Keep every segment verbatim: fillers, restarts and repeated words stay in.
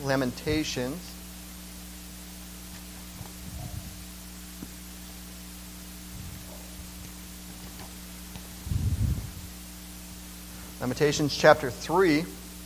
Lamentations. Lamentations chapter three.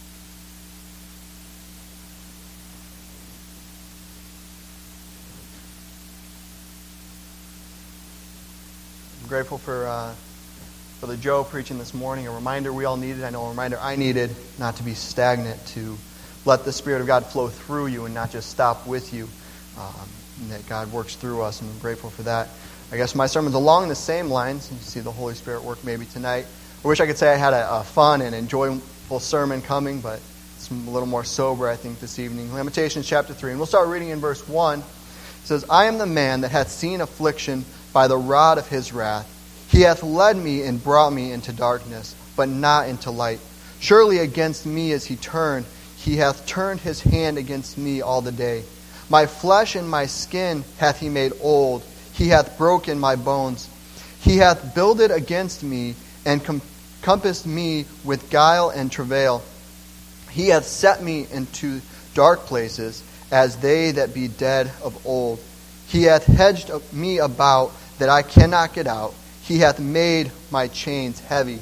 I'm grateful for uh, Brother Joe preaching this morning. A reminder we all needed. I know a reminder I needed not to be stagnant, to let the Spirit of God flow through you and not just stop with you. Um, and that God works through us, and I'm grateful for that. I guess my sermon's along the same lines. You see the Holy Spirit work maybe tonight. I wish I could say I had a, a fun and enjoyable sermon coming, but it's a little more sober, I think, this evening. Lamentations chapter three, and we'll start reading in verse one. It says, I am the man that hath seen affliction by the rod of his wrath. He hath led me and brought me into darkness, but not into light. Surely against me is he turned. He hath turned his hand against me all the day. My flesh and my skin hath he made old. He hath broken my bones. He hath builded against me, and com- compassed me with guile and travail. He hath set me into dark places, as they that be dead of old. He hath hedged me about, that I cannot get out. He hath made my chains heavy.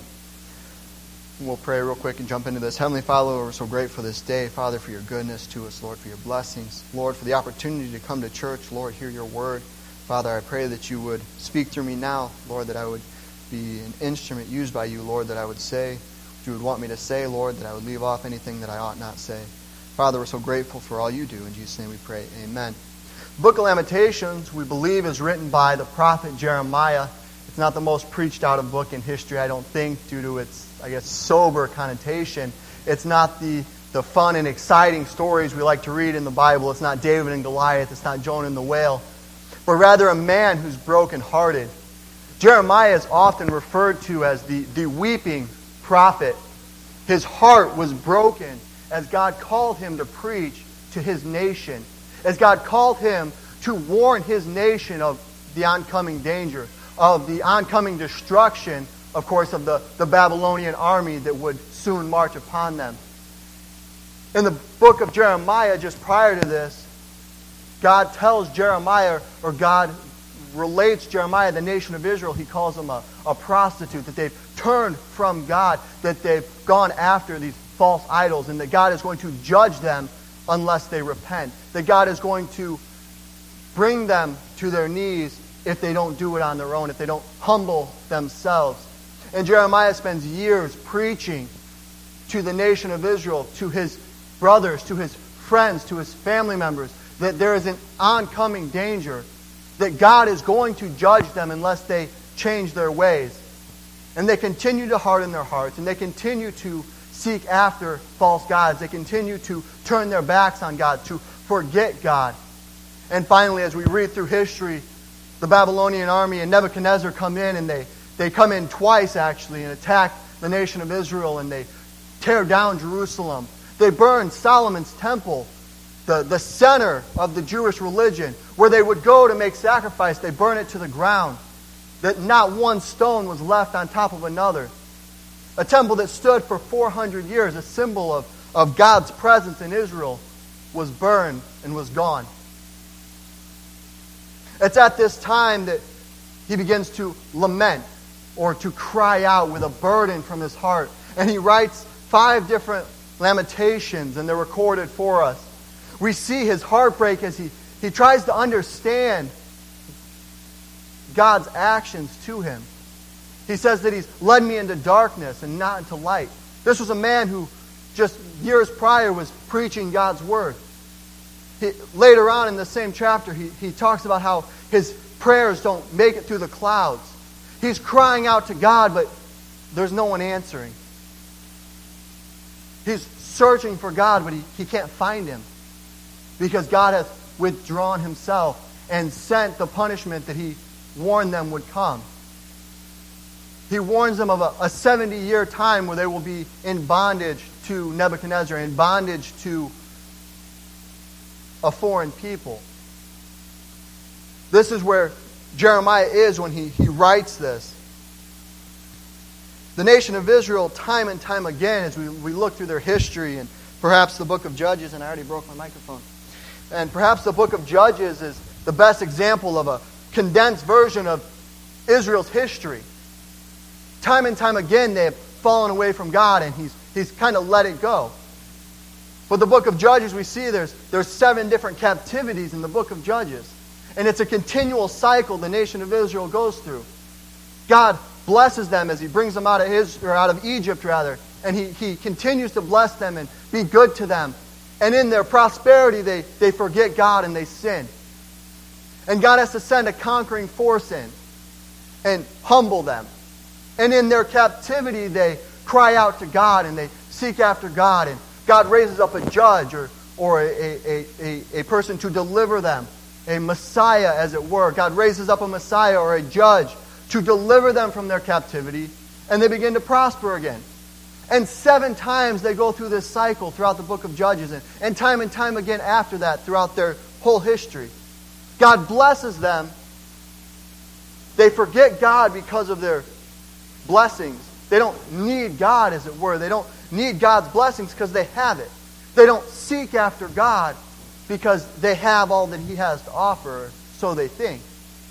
We'll pray real quick and jump into this. Heavenly Father, we're so grateful for this day. Father, for your goodness to us. Lord, for your blessings. Lord, for the opportunity to come to church. Lord, hear your word. Father, I pray that you would speak through me now. Lord, that I would be an instrument used by you, Lord, that I would say what you would want me to say, Lord, that I would leave off anything that I ought not say. Father, we're so grateful for all you do. In Jesus' name we pray. Amen. The book of Lamentations, we believe, is written by the prophet Jeremiah. It's not the most preached out of book in history, I don't think, due to its, I guess, sober connotation. It's not the, the fun and exciting stories we like to read in the Bible. It's not David and Goliath. It's not Jonah and the whale. But rather a man who's brokenhearted. Jeremiah is often referred to as the, the weeping prophet. His heart was broken as God called him to preach to his nation. As God called him to warn his nation of the oncoming danger, of the oncoming destruction, of course, of the, the Babylonian army that would soon march upon them. In the book of Jeremiah, just prior to this, God tells Jeremiah, or God relates Jeremiah, the nation of Israel, he calls them a, a prostitute, that they've turned from God, that they've gone after these false idols, and that God is going to judge them unless they repent. That God is going to bring them to their knees if they don't do it on their own, if they don't humble themselves. And Jeremiah spends years preaching to the nation of Israel, to his brothers, to his friends, to his family members, that there is an oncoming danger, that God is going to judge them unless they change their ways. And they continue to harden their hearts, and they continue to seek after false gods. They continue to turn their backs on God, to forget God. And finally, as we read through history, the Babylonian army and Nebuchadnezzar come in, and they, they come in twice, actually, and attack the nation of Israel, and they tear down Jerusalem. They burn Solomon's temple, the, the center of the Jewish religion, where they would go to make sacrifice. They burn it to the ground, that not one stone was left on top of another. A temple that stood for four hundred years, a symbol of, of God's presence in Israel, was burned and was gone. It's at this time that he begins to lament, or to cry out with a burden from his heart. And he writes five different lamentations, and they're recorded for us. We see his heartbreak as he, he tries to understand God's actions to him. He says that he's led me into darkness and not into light. This was a man who just years prior was preaching God's word. He, later on in the same chapter, he, he talks about how his prayers don't make it through the clouds. He's crying out to God, but there's no one answering. He's searching for God, but he, he can't find him, because God has withdrawn himself and sent the punishment that he warned them would come. He warns them of a, a seventy-year time where they will be in bondage to Nebuchadnezzar, in bondage to a foreign people. This is where Jeremiah is when he, he writes this. The nation of Israel, time and time again, as we, we look through their history and Perhaps the book of Judges, and I already broke my microphone. And perhaps the book of Judges is the best example of a condensed version of Israel's history. Time and time again, they have fallen away from God, and He's He's kind of let it go. But the book of Judges, we see there's there's seven different captivities in the book of Judges. And it's a continual cycle the nation of Israel goes through. God blesses them as He brings them out of his or out of Egypt rather, and He, he continues to bless them and be good to them. And in their prosperity, they, they forget God and they sin. And God has to send a conquering force in and humble them. And in their captivity, they cry out to God and they seek after God. And God raises up a judge or, or a, a, a, a person to deliver them, a Messiah, as it were. God raises up a Messiah or a judge to deliver them from their captivity, and they begin to prosper again. And seven times they go through this cycle throughout the book of Judges, and, and time and time again after that throughout their whole history. God blesses them. They forget God because of their blessings. They don't need God, as it were. They don't need God's blessings because they have it. They don't seek after God because they have all that He has to offer, so they think.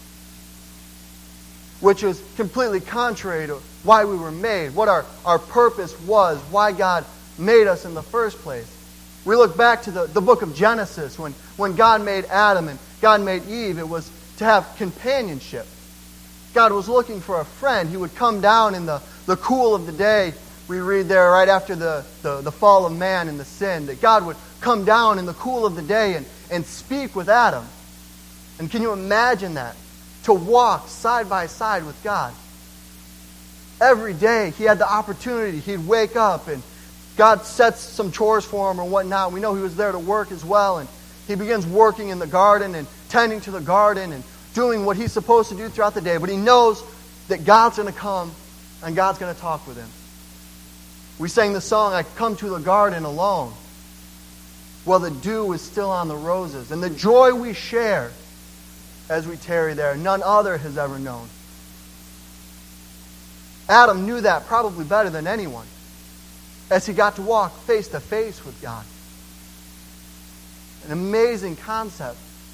Which is completely contrary to why we were made, what our, our purpose was, why God made us in the first place. We look back to the, the book of Genesis, when, when God made Adam and God made Eve, it was to have companionship. God was looking for a friend. He would come down in the, the cool of the day. We read there right after the, the, the fall of man and the sin, that God would come down in the cool of the day and, and speak with Adam. And can you imagine that? To walk side by side with God. Every day he had the opportunity. He'd wake up and God sets some chores for him or whatnot. We know he was there to work as well. And he begins working in the garden and tending to the garden and doing what he's supposed to do throughout the day. But he knows that God's going to come and God's going to talk with him. We sang the song, I come to the garden alone, while the dew is still on the roses. And the joy we share as we tarry there, none other has ever known. Adam knew that probably better than anyone, as he got to walk face to face with God. An amazing concept.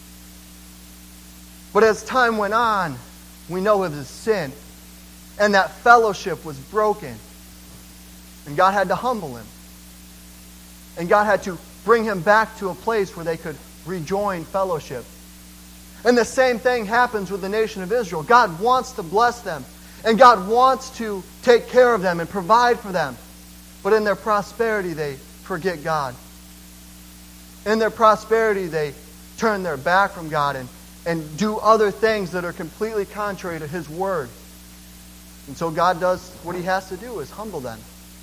But as time went on, we know of his sin, and that fellowship was broken. And God had to humble him. And God had to bring him back to a place where they could rejoin fellowship. And the same thing happens with the nation of Israel. God wants to bless them. And God wants to take care of them and provide for them. But in their prosperity, they forget God. In their prosperity, they turn their back from God and, and do other things that are completely contrary to His Word. And so God does what He has to do, is humble them.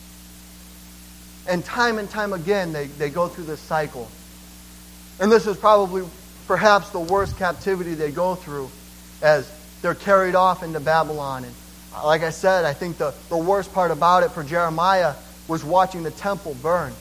And time and time again, they, they go through this cycle. And this is probably perhaps the worst captivity they go through, as they're carried off into Babylon. And like I said, I think the, the worst part about it for Jeremiah was watching the temple burn.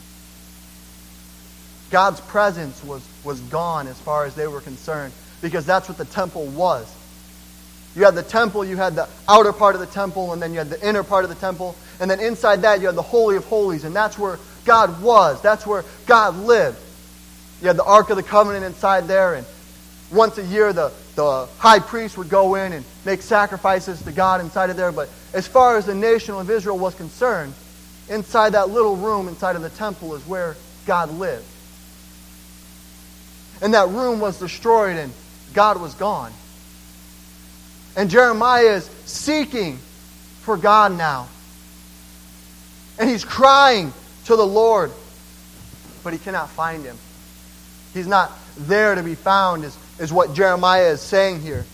God's presence was, was gone as far as they were concerned, because that's what the temple was. You had the temple, you had the outer part of the temple, and then you had the inner part of the temple. And then inside that, you had the Holy of Holies, and that's where God was. That's where God lived. You had the Ark of the Covenant inside there, and once a year, the, the high priest would go in and make sacrifices to God inside of there. But as far as the nation of Israel was concerned, inside that little room inside of the temple is where God lived. And that room was destroyed, and God was gone. And Jeremiah is seeking for God now. And he's crying to the Lord, but he cannot find Him. He's not there to be found, is, is what Jeremiah is saying here.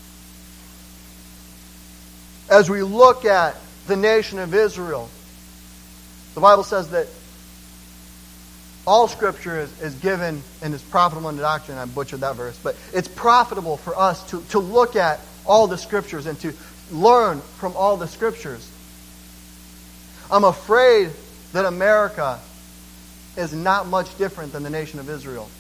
As we look at the nation of Israel, the Bible says that all Scripture is, is given and is profitable unto doctrine. I butchered that verse. But it's profitable for us to, to look at all the Scriptures and to learn from all the Scriptures. I'm afraid that America is not much different than the nation of Israel.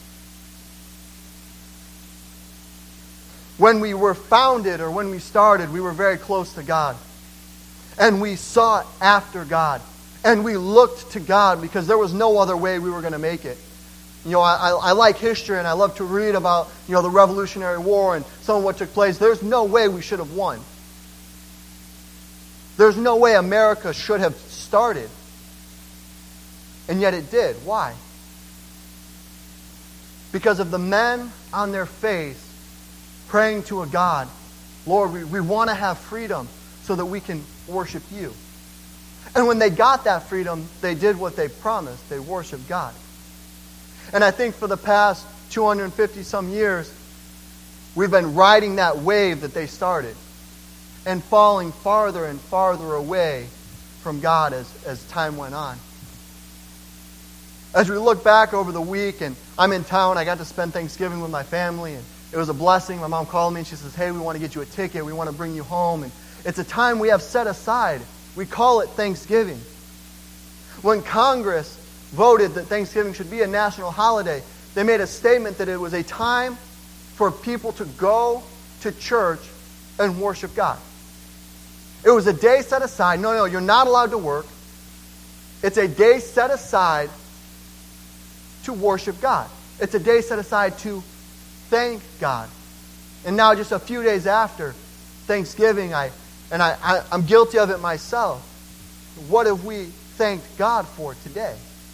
When we were founded, or when we started, we were very close to God. And we sought after God. And we looked to God because there was no other way we were going to make it. You know, I, I like history and I love to read about, you know, the Revolutionary War and some of what took place. There's no way we should have won. There's no way America should have started. And yet it did. Why? Because of the men on their face praying to a God, Lord, we, we want to have freedom so that we can worship you. And when they got that freedom, they did what they promised. They worshiped God. And I think for the past two hundred fifty some years, we've been riding that wave that they started and falling farther and farther away from God as, as time went on. As we look back over the week, and I'm in town, I got to spend Thanksgiving with my family, and it was a blessing. My mom called me and she says, hey, we want to get you a ticket. We want to bring you home. And it's a time we have set aside. We call it Thanksgiving. When Congress voted that Thanksgiving should be a national holiday, they made a statement that it was a time for people to go to church and worship God. It was a day set aside. No, no, you're not allowed to work. It's a day set aside to worship God. It's a day set aside to thank God. And now just a few days after Thanksgiving, I and I, I, I'm guilty of it myself. What have we thanked God for today?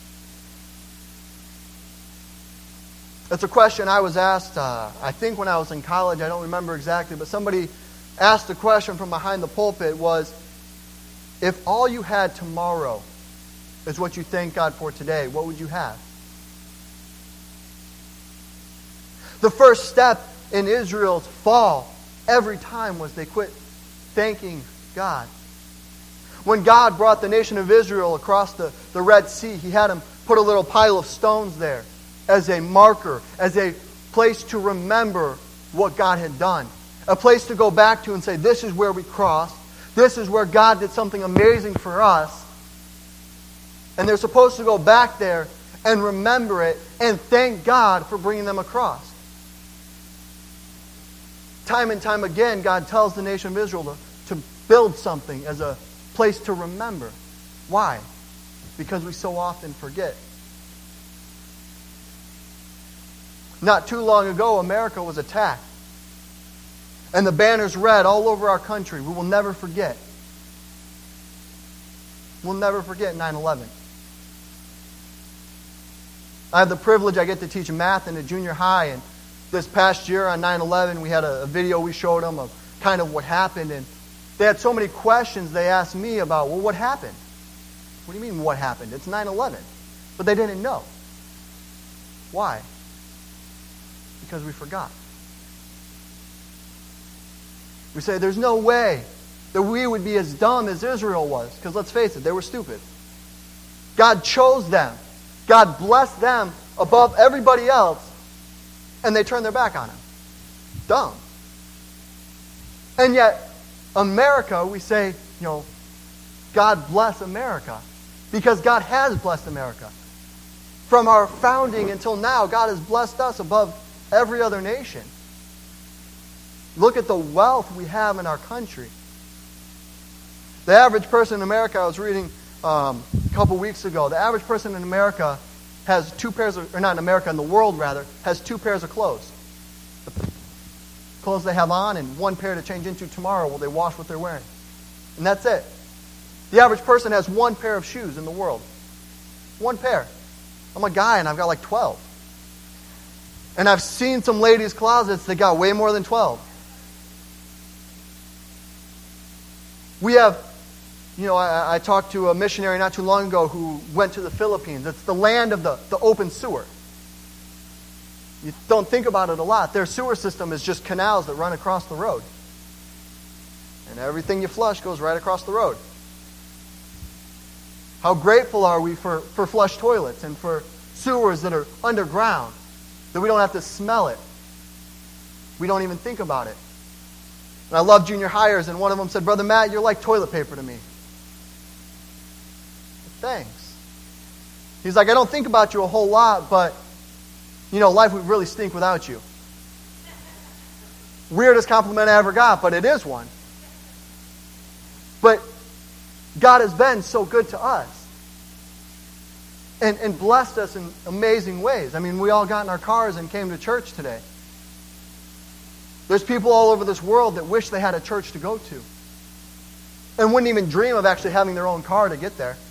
It's a question I was asked, uh, I think when I was in college, I don't remember exactly, but somebody asked the question from behind the pulpit was, if all you had tomorrow is what you thank God for today, what would you have? The first step in Israel's fall every time was they quit thanking God. When God brought the nation of Israel across the, the Red Sea, He had them put a little pile of stones there as a marker, as a place to remember what God had done. A place to go back to and say, this is where we crossed. This is where God did something amazing for us. And they're supposed to go back there and remember it and thank God for bringing them across. Time and time again, God tells the nation of Israel to, to build something as a place to remember. Why? Because we so often forget. Not too long ago, America was attacked. And the banners read all over our country, we will never forget. We'll never forget nine eleven. I have the privilege, I get to teach math in a junior high, and this past year on nine eleven, we had a, a video we showed them of kind of what happened, and they had so many questions they asked me about, well, what happened? What do you mean, what happened? It's nine eleven. But they didn't know. Why? Because we forgot. We say, there's no way that we would be as dumb as Israel was. Because let's face it, they were stupid. God chose them. God blessed them above everybody else. And they turned their back on Him. Dumb. And yet, America, we say, you know, God bless America. Because God has blessed America. From our founding until now, God has blessed us above every other nation. Look at the wealth we have in our country. The average person in America, I was reading um, a couple weeks ago, the average person in America has two pairs of, or not in America, in the world rather, has two pairs of clothes. The clothes they have on and one pair to change into tomorrow while they wash what they're wearing. And that's it. The average person has one pair of shoes in the world. One pair. I'm a guy and I've got like twelve. And I've seen some ladies' closets that got way more than twelve. We have, you know, I, I talked to a missionary not too long ago who went to the Philippines. It's the land of the, the open sewer. You don't think about it a lot. Their sewer system is just canals that run across the road. And everything you flush goes right across the road. How grateful are we for, for flush toilets and for sewers that are underground, that we don't have to smell it. We don't even think about it. And I love junior hires, and one of them said, Brother Matt, you're like toilet paper to me. Thanks. He's like, I don't think about you a whole lot, but, you know, life would really stink without you. Weirdest compliment I ever got, but it is one. But God has been so good to us. and, and blessed us in amazing ways. I mean, we all got in our cars and came to church today. There's people all over this world that wish they had a church to go to and wouldn't even dream of actually having their own car to get there.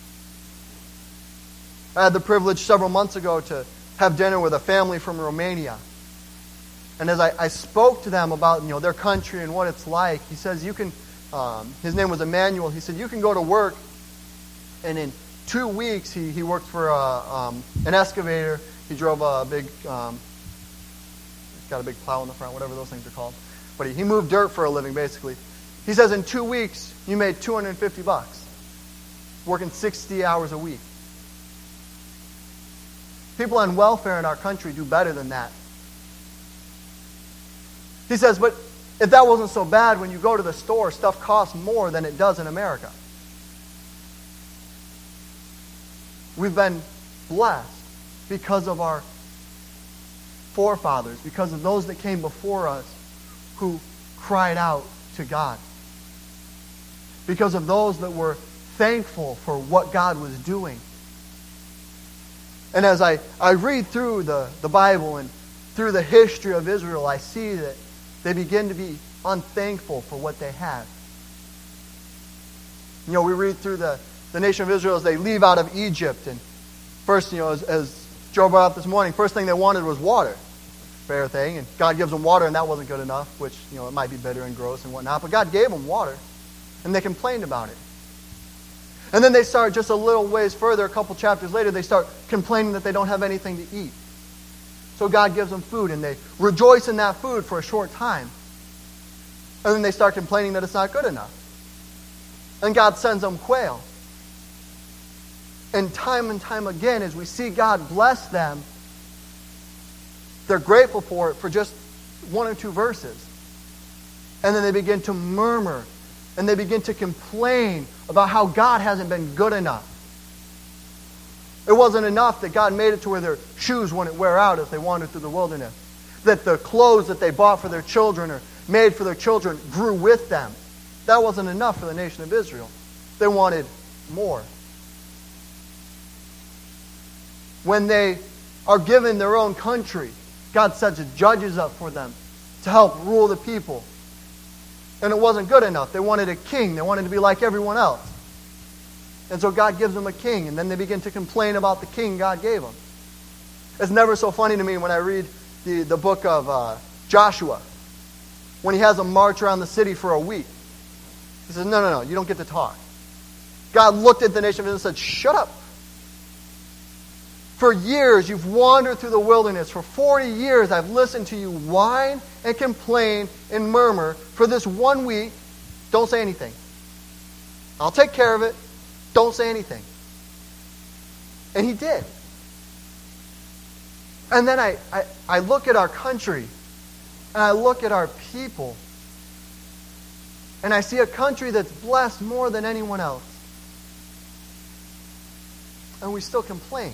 I had the privilege several months ago to have dinner with a family from Romania. And as I, I spoke to them about, you know, their country and what it's like, he says, you can, um, his name was Emmanuel, he said, you can go to work, and in two weeks he, he worked for a, um, an excavator. He drove a big, um, he's got a big plow in the front, whatever those things are called. But he, he moved dirt for a living, basically. He says in two weeks, you made two hundred fifty bucks, working sixty hours a week. People on welfare in our country do better than that. He says, but if that wasn't so bad, when you go to the store, stuff costs more than it does in America. We've been blessed because of our forefathers, because of those that came before us who cried out to God. Because of those that were thankful for what God was doing. And as I, I read through the, the Bible and through the history of Israel, I see that they begin to be unthankful for what they have. You know, we read through the, the nation of Israel as they leave out of Egypt. And first, you know, as, as Joe brought up this morning, first thing they wanted was water. Fair thing. And God gives them water, and that wasn't good enough, which, you know, it might be bitter and gross and whatnot. But God gave them water, and they complained about it. And then they start just a little ways further, a couple chapters later, they start complaining that they don't have anything to eat. So God gives them food, and they rejoice in that food for a short time. And then they start complaining that it's not good enough. And God sends them quail. And time and time again, as we see God bless them, they're grateful for it for just one or two verses. And then they begin to murmur, and they begin to complain about how God hasn't been good enough. It wasn't enough that God made it to where their shoes wouldn't wear out as they wandered through the wilderness. That the clothes that they bought for their children or made for their children grew with them. That wasn't enough for the nation of Israel. They wanted more. When they are given their own country, God sets judges up for them to help rule the people. And it wasn't good enough. They wanted a king. They wanted to be like everyone else. And so God gives them a king, and then they begin to complain about the king God gave them. It's never so funny to me when I read the, the book of uh, Joshua, when he has them march around the city for a week. He says, no, no, no, you don't get to talk. God looked at the nation of Israel and said, shut up. For years, you've wandered through the wilderness. For forty years, I've listened to you whine and complain and murmur. For this one week, don't say anything. I'll take care of it. Don't say anything. And he did. And then I, I, I look at our country, and I look at our people, and I see a country that's blessed more than anyone else. And we still complain.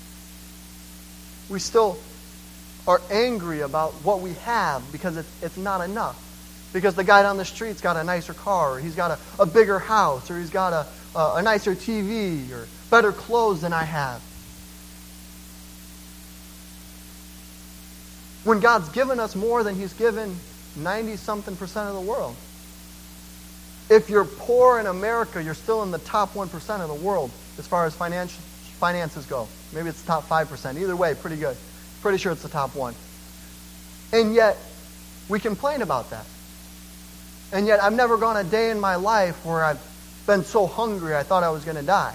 We still are angry about what we have because it's, it's not enough. Because the guy down the street's got a nicer car, or he's got a, a bigger house, or he's got a, a, a nicer T V, or better clothes than I have. When God's given us more than He's given ninety-something percent of the world. If you're poor in America, you're still in the top one percent of the world as far as financial, finances go. Maybe it's the top five percent. Either way, pretty good. Pretty sure it's the top one. And yet, we complain about that. And yet, I've never gone a day in my life where I've been so hungry I thought I was going to die.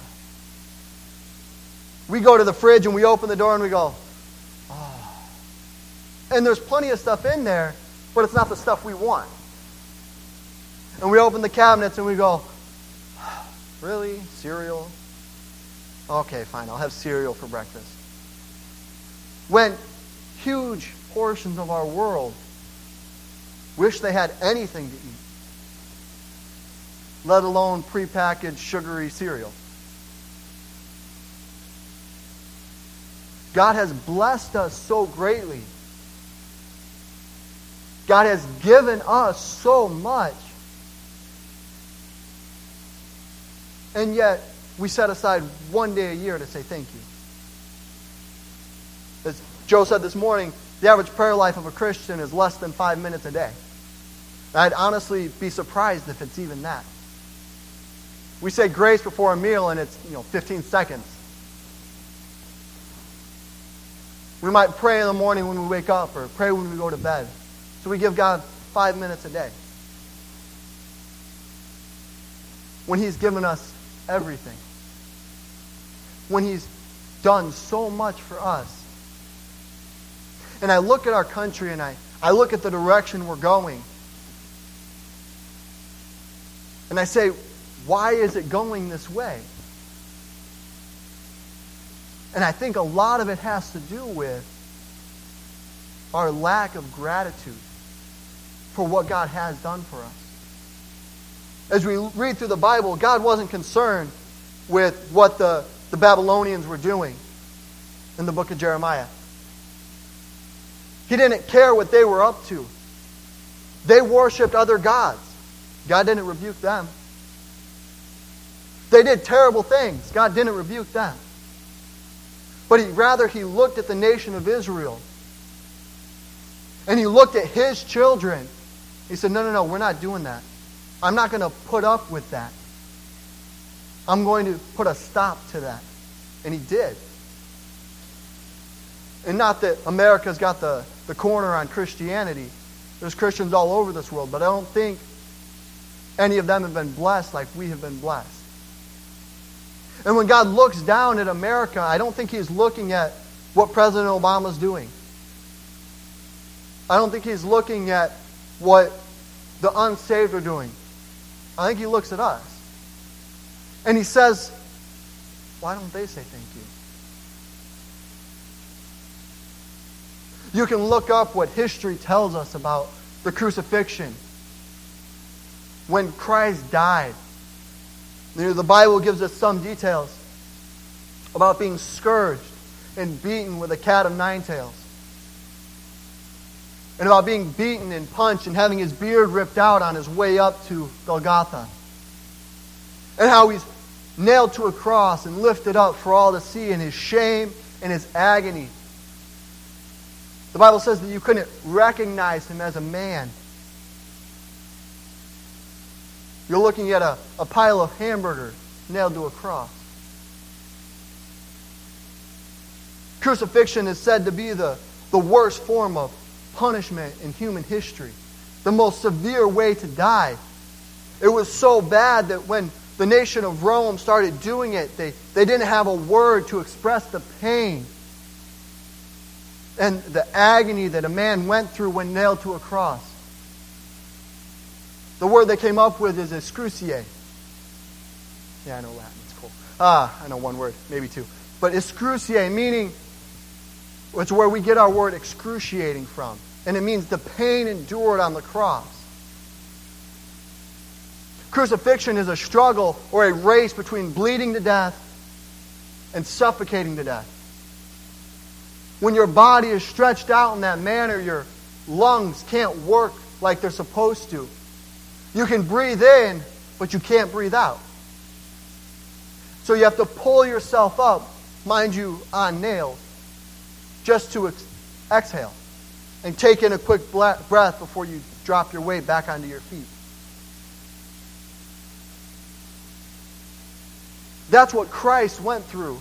We go to the fridge and we open the door and we go, oh. And there's plenty of stuff in there, but it's not the stuff we want. And we open the cabinets and we go, really? Cereal? Okay, fine, I'll have cereal for breakfast. When huge portions of our world wish they had anything to eat, let alone prepackaged sugary cereal. God has blessed us so greatly. God has given us so much. And yet, we set aside one day a year to say thank you. As Joe said this morning, the average prayer life of a Christian is less than five minutes a day. I'd honestly be surprised if it's even that. We say grace before a meal and it's, you know, fifteen seconds. We might pray in the morning when we wake up or pray when we go to bed. So we give God five minutes a day. When He's given us everything. When He's done so much for us. And I look at our country and I, I look at the direction we're going. And I say, why is it going this way? And I think a lot of it has to do with our lack of gratitude for what God has done for us. As we read through the Bible, God wasn't concerned with what the, the Babylonians were doing in the book of Jeremiah. He didn't care what they were up to. They worshipped other gods. God didn't rebuke them. They did terrible things. God didn't rebuke them. But he, rather, He looked at the nation of Israel. And He looked at His children. He said, no, no, no, we're not doing that. I'm not going to put up with that. I'm going to put a stop to that. And He did. And not that America's got the, the corner on Christianity. There's Christians all over this world. But I don't think any of them have been blessed like we have been blessed. And when God looks down at America, I don't think He's looking at what President Obama's doing. I don't think He's looking at what the unsaved are doing. I think He looks at us. And He says, why don't they say thank you? You can look up what history tells us about the crucifixion. When Christ died. You know, the Bible gives us some details about being scourged and beaten with a cat of nine tails. And about being beaten and punched and having His beard ripped out on His way up to Golgotha. And how He's nailed to a cross and lifted up for all to see in His shame and His agony. The Bible says that you couldn't recognize Him as a man. You're looking at a, a pile of hamburgers nailed to a cross. Crucifixion is said to be the, the worst form of punishment in human history. The most severe way to die. It was so bad that when the nation of Rome started doing it, they, they didn't have a word to express the pain and the agony that a man went through when nailed to a cross. The word they came up with is excruciate. Yeah, I know Latin. It's cool. Ah, I know one word, maybe two. But excruciate, meaning it's where we get our word excruciating from. And it means the pain endured on the cross. Crucifixion is a struggle or a race between bleeding to death and suffocating to death. When your body is stretched out in that manner, your lungs can't work like they're supposed to. You can breathe in, but you can't breathe out. So you have to pull yourself up, mind you, on nails, just to ex- exhale and take in a quick breath before you drop your weight back onto your feet. That's what Christ went through.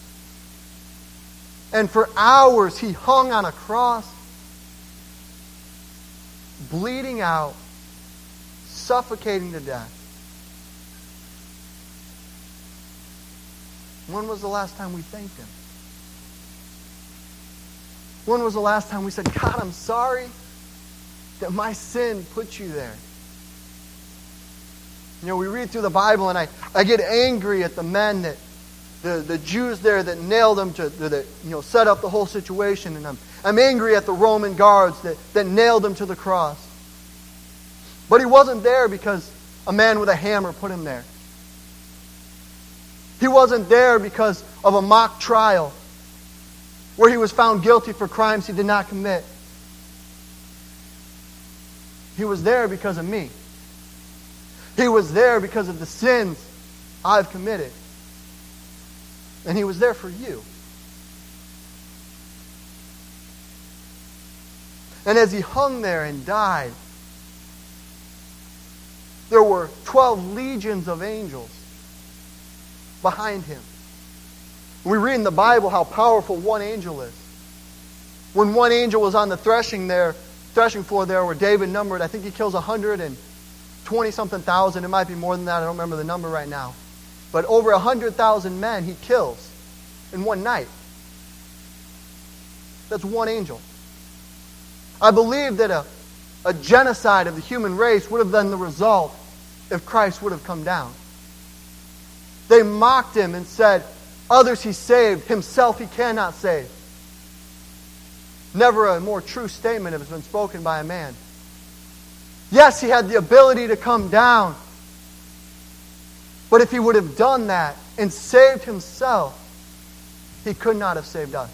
And for hours He hung on a cross, bleeding out, suffocating to death. When was the last time we thanked Him? When was the last time we said, God, I'm sorry that my sin put you there? You know, we read through the Bible and I, I get angry at the men that, the, the Jews there that nailed Him to, that, you know, set up the whole situation. And I'm, I'm angry at the Roman guards that, that nailed Him to the cross. But He wasn't there because a man with a hammer put Him there. He wasn't there because of a mock trial where He was found guilty for crimes He did not commit. He was there because of me. He was there because of the sins I've committed. And he was there for you. And as he hung there and died, there were twelve legions of angels behind him. We read in the Bible how powerful one angel is. When one angel was on the threshing there, threshing floor there where David numbered, I think he kills one hundred twenty something thousand. It might be more than that. I don't remember the number right now. But over one hundred thousand men he kills in one night. That's one angel. I believe that a, a genocide of the human race would have been the result if Christ would have come down. They mocked him and said, others he saved, himself he cannot save. Never a more true statement has been spoken by a man. Yes, he had the ability to come down. But if he would have done that and saved himself, he could not have saved us.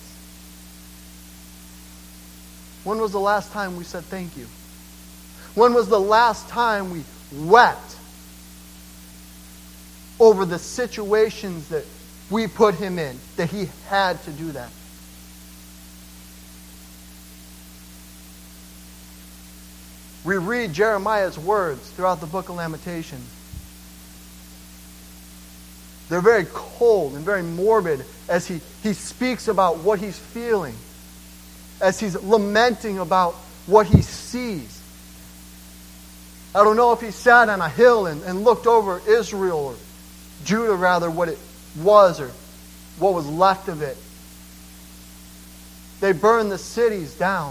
When was the last time we said thank you? When was the last time we wept over the situations that we put him in, that he had to do that? We read Jeremiah's words throughout the book of Lamentations. They're very cold and very morbid as he, he speaks about what he's feeling, as he's lamenting about what he sees. I don't know if he sat on a hill and, and looked over Israel, or Judah rather, what it was or what was left of it. They burned the cities down.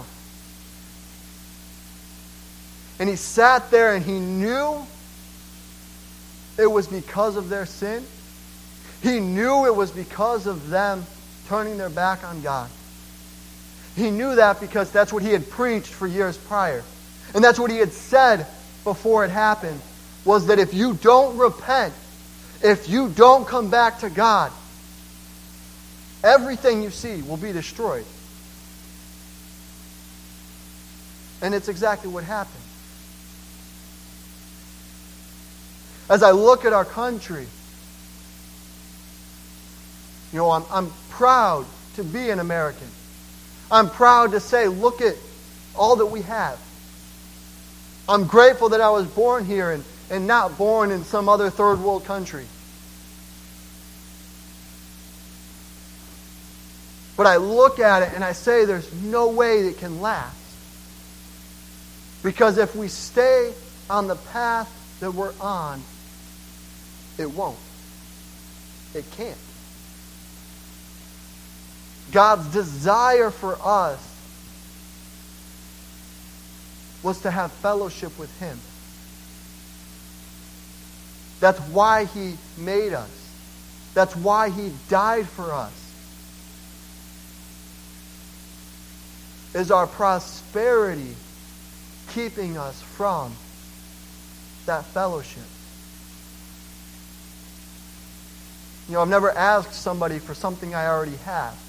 And he sat there and he knew it was because of their sin. He knew it was because of them turning their back on God. He knew that because that's what he had preached for years prior. And that's what he had said before it happened, was that if you don't repent, if you don't come back to God, everything you see will be destroyed. And it's exactly what happened. As I look at our country, you know, I'm, I'm proud to be an American. I'm proud to say, look at all that we have. I'm grateful that I was born here and, and not born in some other third world country. But I look at it and I say there's no way it can last. Because if we stay on the path that we're on, it won't. It can't. God's desire for us was to have fellowship with Him. That's why He made us. That's why He died for us. Is our prosperity keeping us from that fellowship? You know, I've never asked somebody for something I already have.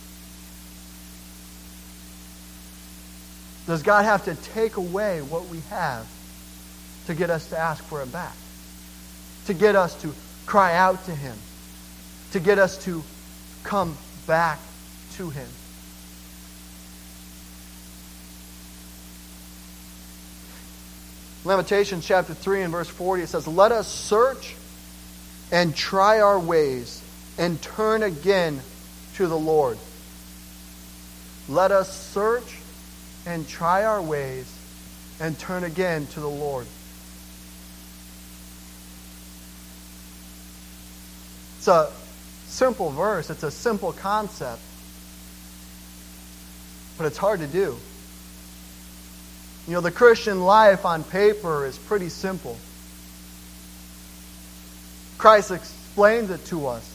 Does God have to take away what we have to get us to ask for it back? To get us to cry out to Him? To get us to come back to Him? Lamentations chapter three and verse forty, it says, "Let us search and try our ways and turn again to the Lord." Let us search and try our ways and turn again to the Lord. It's a simple verse. It's a simple concept. But it's hard to do. You know, the Christian life on paper is pretty simple. Christ explains it to us.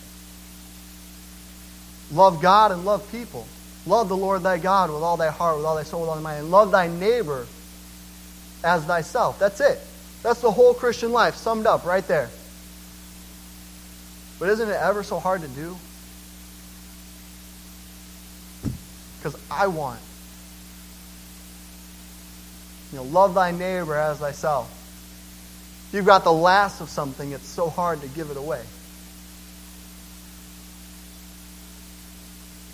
Love God and love people. Love the Lord thy God with all thy heart, with all thy soul, with all thy mind. And love thy neighbor as thyself. That's it. That's the whole Christian life summed up right there. But isn't it ever so hard to do? Because I want. You know, love thy neighbor as thyself. If you've got the last of something, it's so hard to give it away.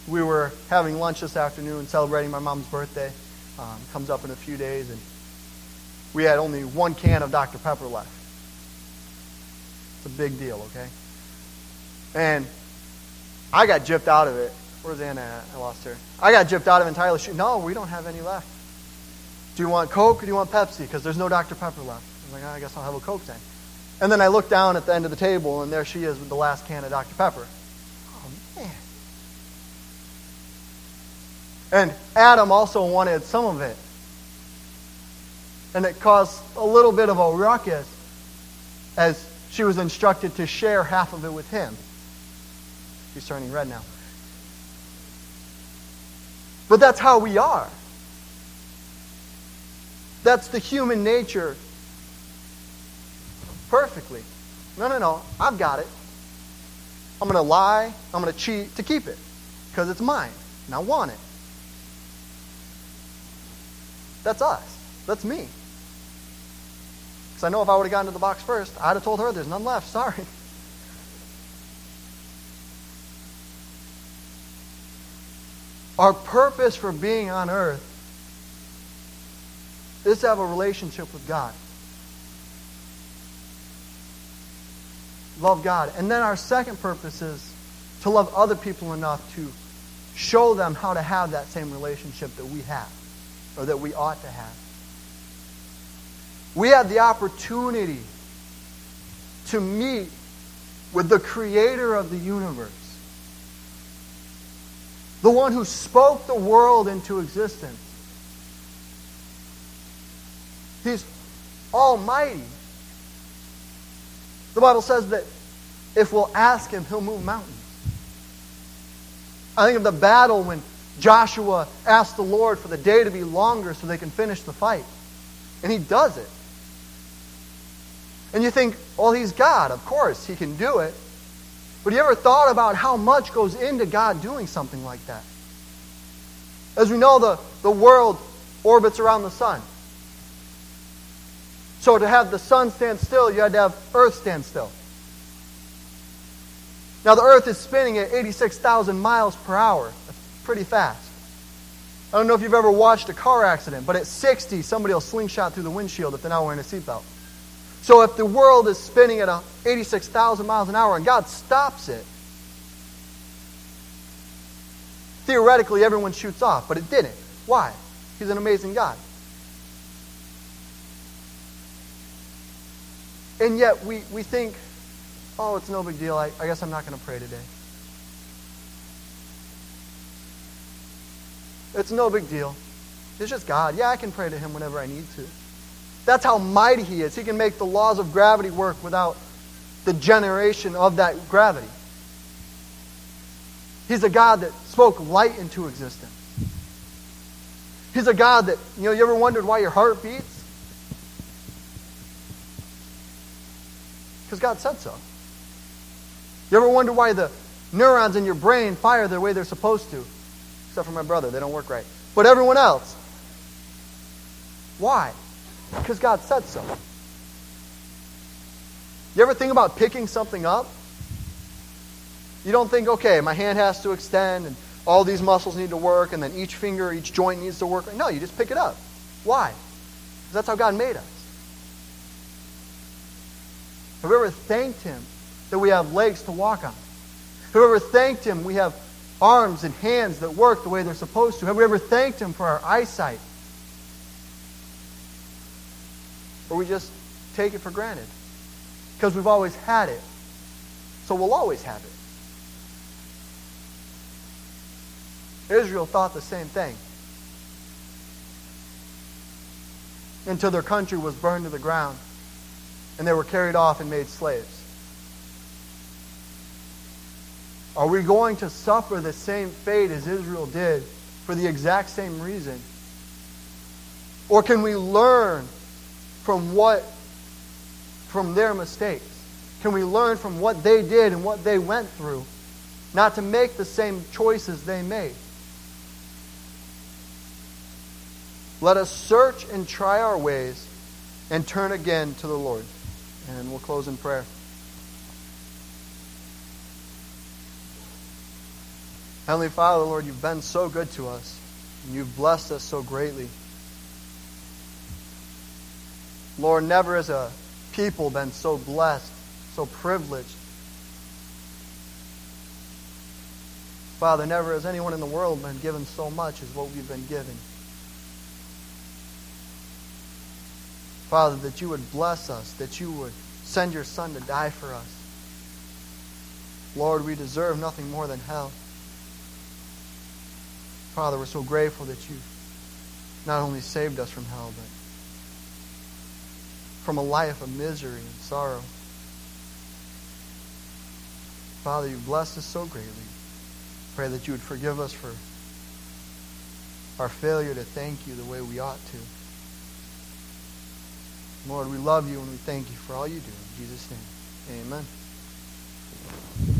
we were having lunch this afternoon celebrating my mom's birthday. Um, comes up in a few days, and we had only one can of Doctor Pepper left. It's a big deal, okay? And I got gypped out of it. Where's Anna at? I lost her. I got gypped out of it entirely. She, no, we don't have any left. Do you want Coke or do you want Pepsi? Because there's no Doctor Pepper left. I was like, oh, I guess I'll have a Coke then. And then I looked down at the end of the table, and there she is with the last can of Doctor Pepper. Oh, man. And Adam also wanted some of it. And it caused a little bit of a ruckus as she was instructed to share half of it with him. She's turning red now. But that's how we are. That's the human nature perfectly. No, no, no. I've got it. I'm going to lie. I'm going to cheat to keep it because it's mine and I want it. That's us. That's me. Because I know if I would have gotten to the box first, I'd have told her there's none left. Sorry. Our purpose for being on earth is to have a relationship with God. Love God. And then our second purpose is to love other people enough to show them how to have that same relationship that we have, or that we ought to have. We have the opportunity to meet with the Creator of the universe, the one who spoke the world into existence. He's almighty. The Bible says that if we'll ask Him, He'll move mountains. I think of the battle when Joshua asked the Lord for the day to be longer so they can finish the fight. And He does it. And you think, well, He's God. Of course, He can do it. But have you ever thought about how much goes into God doing something like that? As we know, the, the world orbits around the sun. So to have the sun stand still, you had to have Earth stand still. Now the Earth is spinning at eighty-six thousand miles per hour. That's pretty fast. I don't know if you've ever watched a car accident, but at sixty, somebody will slingshot through the windshield if they're not wearing a seatbelt. So if the world is spinning at eighty-six thousand miles an hour and God stops it, theoretically everyone shoots off, but it didn't. Why? He's an amazing God. And yet we, we think, oh, it's no big deal. I, I guess I'm not going to pray today. It's no big deal. It's just God. Yeah, I can pray to Him whenever I need to. That's how mighty He is. He can make the laws of gravity work without the generation of that gravity. He's a God that spoke light into existence. He's a God that, you know, you ever wondered why your heart beats? Because God said so. You ever wonder why the neurons in your brain fire the way they're supposed to? Except for my brother, they don't work right. But everyone else. Why? Because God said so. You ever think about picking something up? You don't think, okay, my hand has to extend and all these muscles need to work and then each finger, each joint needs to work. No, you just pick it up. Why? Because that's how God made us. Have you ever thanked Him that we have legs to walk on? Have you ever thanked Him we have arms and hands that work the way they're supposed to? Have we ever thanked Him for our eyesight? Or we just take it for granted? Because we've always had it. So we'll always have it. Israel thought the same thing. Until their country was burned to the ground. And they were carried off and made slaves. Are we going to suffer the same fate as Israel did for the exact same reason? Or can we learn from what, from their mistakes? Can we learn from what they did and what they went through, not to make the same choices they made? Let us search and try our ways and turn again to the Lord. And we'll close in prayer. Heavenly Father, Lord, you've been so good to us, and you've blessed us so greatly. Lord, never as a people been so blessed, so privileged. Father, never has anyone in the world been given so much as what we've been given. Father, that you would bless us, that you would send your Son to die for us. Lord, we deserve nothing more than hell. Father, we're so grateful that you not only saved us from hell, but from a life of misery and sorrow. Father, you've blessed us so greatly. Pray that you would forgive us for our failure to thank you the way we ought to. Lord, we love you and we thank you for all you do. In Jesus' name, amen.